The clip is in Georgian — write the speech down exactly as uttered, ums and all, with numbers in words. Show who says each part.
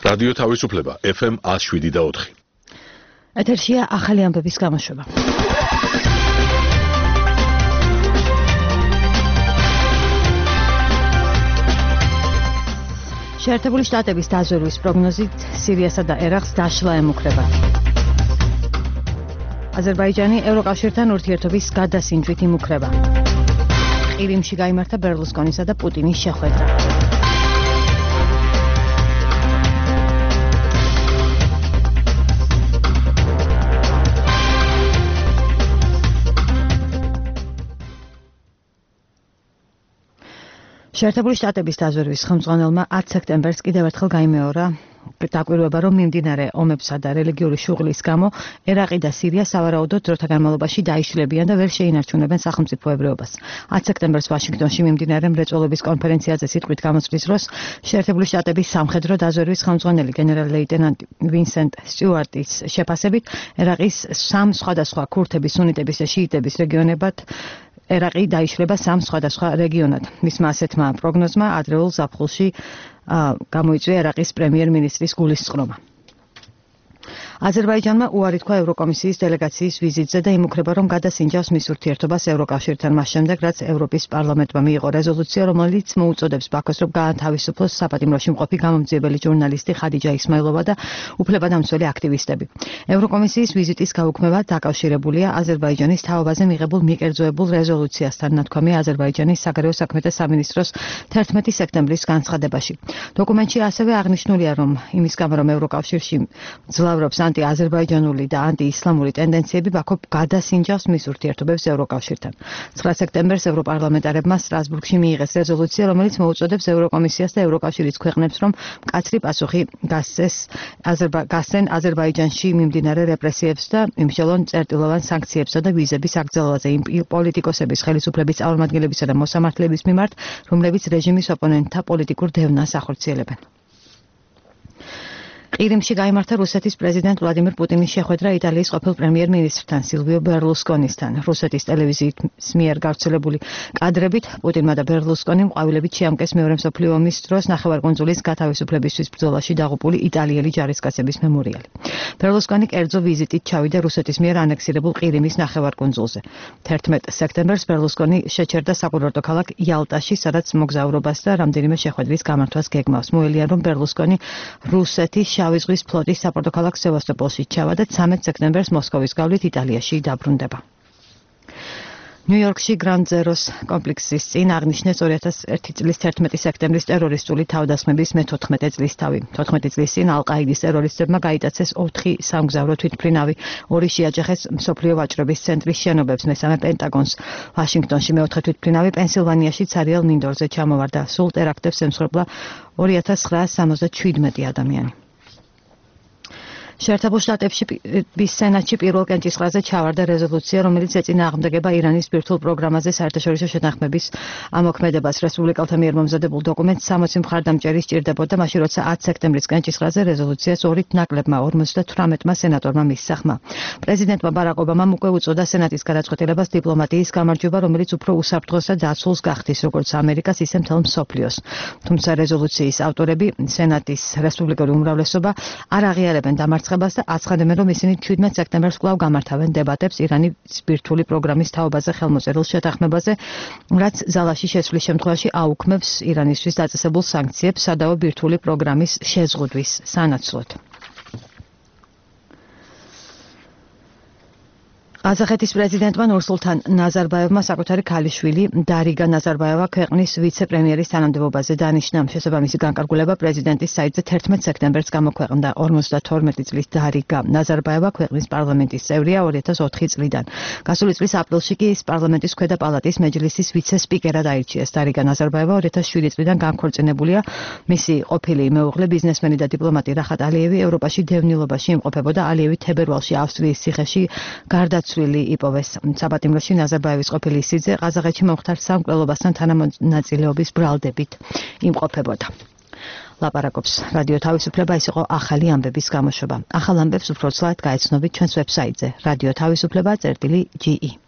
Speaker 1: რადიო თავისუფლება F M one oh seven და four.
Speaker 2: ეთერშია ახალი ამბების გამოშვება. შეერთებული შტატების დაზვერვის პროგნოზით სირიასა და ერაყს დაშლა ემუქრება. აზერბაიჯანი ევროკავშირთან ურთიერთობის გადასინჯვით იმუქრება. ყირიმში გაიმართა ბერლუსკონისა და პუტინის შეხვედრა. შეერთებული შტატების დაზვერვის ხელმძღვანელმა ათი სექტემბერს კიდევ ერთხელ გაიმეორა დაკვირვება, რომ მიმდინარე ომებსა და რელიგიური შუღლის გამო ერაყი და სირია სავარაუდოდ დროთა განმავლობაში დაიშლებიან და ვერ შეინარჩუნებენ სახელმწიფოებრიობას. ათი სექტემბერს ვაშინგტონში მიმდინარე მრეწველობის კონფერენციაზე სიტყვით გამოსვლის დროს შეერთებული შტატების სამხედრო დაზვერვის ხელმძღვანელი გენერალ-ლეიტენანტი ვინსენტ სტიუარტის შეფასებით ერაყის სამ სხვადასხვა ქურთების, სუნიტების და შიიტების რეგიონებად ერაყი დაიშლება სამ სხვადასხვა რეგიონად. მისმა ასეთმა პროგნოზმა ადრეულ ზაფხულში გამოიწვია ერაყის პრემიერ-მინისტრის გულისწყრომა. აზერბაიჯანმა უარი თქვა ევროკომისიის დელეგაციის ვიზიტზე და იმუქრება, რომ გადასინჯავს მის ურთიერთობას ევროკავშირთან მას შემდეგ, რაც ევროპის პარლამენტმა მიიღო რეზოლუცია, რომელიც მოუწოდებს ბაქოს, რომ გაათავისუფლოს საპატიმროში მყოფი გამომძიებელი ჟურნალისტი ხადიჯა ისმაილოვა და უფლებადამცველი აქტივისტები. ევროკომისიის ვიზიტის გაუქმება დაკავშირებულია აზერბაიჯანის თაობაზე მიღებულ მიკერძოებულ რეზოლუციასთან, ნათქვამია აზერბაიჯანის საგარეო საქმეთა სამინისტროს თერთმეტი სექტემბრის განცხადებაში. დოკუმენტში ასევე აღნიშნულია, რომ იმის გამო, რომ ევროკავშირში მძლავრობს ანტი-აზერბაიჯანული და ანტი-ისლამური ტენდენციები, ბაქო გადასინჯავს მის ურთიერთობებს ევროკავშირთან. ცხრა სექტემბერს ევროპარლამენტარებმა სტრასბურგში მიიღეს რეზოლუცია, რომელიც მოუწოდებს ევროკომისიას და ევროკავშირის ქვეყნებს, რომ მკაცრი პასუხი გასცენ აზერბაიჯანში მიმდინარე რეპრესიებს და იმშელონ წერტილოვან სანქციებსა და ვიზების აგრძელვაზე იმ პოლიტიკოსების, ხელისუფლების წარმომადგენლებისა და მოსამართლეების მიმართ, რომლებიც რეჟიმის ოპონენტთა პოლიტიკურ დევნას ახორციელებენ. ყირიმში გაიმართა რუსეთის პრეზიდენტ ვლადიმირ პუტინის შეხვედრა იტალიის ყოფილ პრემიერ-მინისტრთან სილვიო ბერლუსკონისთან. რუსეთის ტელევიზიის მიერ გავრცელებული კადრებით პუტინმა და ბერლუსკონიმ ყვავილებით შეამკეს მეორე მსოფლიო ომის დროს ნახევარკუნძულის გათავისუფლებისთვის ბრძოლაში დაღუპული იტალიელი ჯარისკაცების მემორიალი. ბერლუსკონი კერძო ვიზიტით ჩავიდა რუსეთის მიერ ანექსირებულ ყირიმის ნახევარკუნძულზე. თერთმეტ სექტემბერს ბერლუსკონი შეჩერდა საკურორტო ქალაქ იალტაში, სადაც მოგზაურობას და რამდენიმე შეხვედრის გამართვას გეგმავს. მოელია, რომ ბერლუსკონი რუსეთის შავი ზღვის ფლოტის საპორტო ქალაქ სევასტოპოლში ჩავა და ცამეტ სექტემბერს მოსკოვის გავლით იტალიაში დაბრუნდება. ნიუ-იორკში გრანდ ზეროს კომპლექსის წინ აღნიშნეს ორი ათას ერთი წლის თერთმეტი სექტემბრის ტერორისტული თავდასხმების მეთოთხმეტე წლისთავი. თოთხმეტი წლის წინ ალ-ყაიდის ტერორისტებმა გაიტაცეს ოთხი სამგზავრო თვითმფრინავი, ორი შეაჯახეს მსოფლიო ვაჭრობის ცენტრის შენობებს, მესამე პენტაგონს. ვაშინგტონში მეოთხე თვითმფრინავი პენსილვანიაში ცარიელ მინდორზე ჩამოვარდა. სულ ტერაქტებს ემსხვერპლა ორი ათას ცხრაას სამოცდათშვიდმეტი ადამიანი. შეერთებულ შტატების სენატში პირველ კენჭისყრაზე ჩავარდა რეზოლუცია, რომელიც ეწინააღმდეგება ირანის ბირთვულ პროგრამაზე საერთაშორისო შეთანხმების ამოქმედებას. რესპუბლიკელთა მიერ მომზადებულ დოკუმენტს სამოცი მხარდამჭერი სჭირდებოდა, მაშინ როცა ათი სექტემბრის კენჭისყრაზე რეზოლუციას ორით ნაკლებმა ორმოცდათვრამეტმა სენატორმა მისცა ხმა. პრეზიდენტმა ბარაკ ობამამ უკვე უწოდა სენატის გადაწყვეტილებას დიპლომატიის გამარჯვება, რომელიც უფრო უსაფრთხოს და დაცულს გახდის როგორც ამერიკას, ისე მთელ მსოფლიოს. თუმცა რეზოლუციის ავტორები, სენატის რესპუბლიკური უმრავლესობა არ აღიარებენ დამარცხებას და აცხადებენ, რომ ისინი შვიდმეტ სექტემბერს კვლავ გამართავენ დებატებს ირანის ბირთვული პროგრამის თაობაზე ხელმოწერილ შეთანხმებაზე, რაც ზალაში შესვლის შემთხვევაში აუქმებს ირანისთვის დაწესებულ სანქციებს სადავო ბირთვული პროგრამის შეზღუდვის სანაცვლოდ. ყაზახეთის პრეზიდენტმა ნურსულთან ნაზარბაევმა საკუთარი ქალიშვილი დარიგა ნაზარბაევა ქვეყნის ვიცე-პრემიერის თანამდებობაზე დანიშნა. შესაბამისი განკარგულება პრეზიდენტის საიტზე თერთმეტ სექტემბერს გამოქვეყნდა. ორმოცდათორმეტი წლის დარიგა ნაზარბაევა ქვეყნის პარლამენტის წევრია ორი ათას ოთხი წლიდან. გასული წლის აპრილში კი ის პარლამენტის ქვედა პალატის მეჯლისის ვიცე-სპიკერად აირჩიეს. დარიგა ნაზარბაევა ორი ათას შვიდი წლიდან განქორწინებულია. მისი ყოფილი მეუღლე, ბიზნესმენი და დიპლომატი რახატ ალიევი ევროპაში დევნილობაში იმყოფებოდა. ალიევი თებერვალში ავსტრიის ციხეში გარდაცვლილი იპოვეს. საპატიმროში ნაზარბაევის ყოფილი სიძე ყაზახეთში მომხდარ სამკვლელობასთან თანამონაწილეობის ბრალდებით იმყოფებოდა. ლაპარაკობს რადიო თავისუფლება. ეს იყო ახალი ამბების გამოშვება. ახალ ამბებს უფრო ცლად გაეცნობით ჩვენს ვებსაიტზე radio თავისუფლება წერტილი ჯი ი.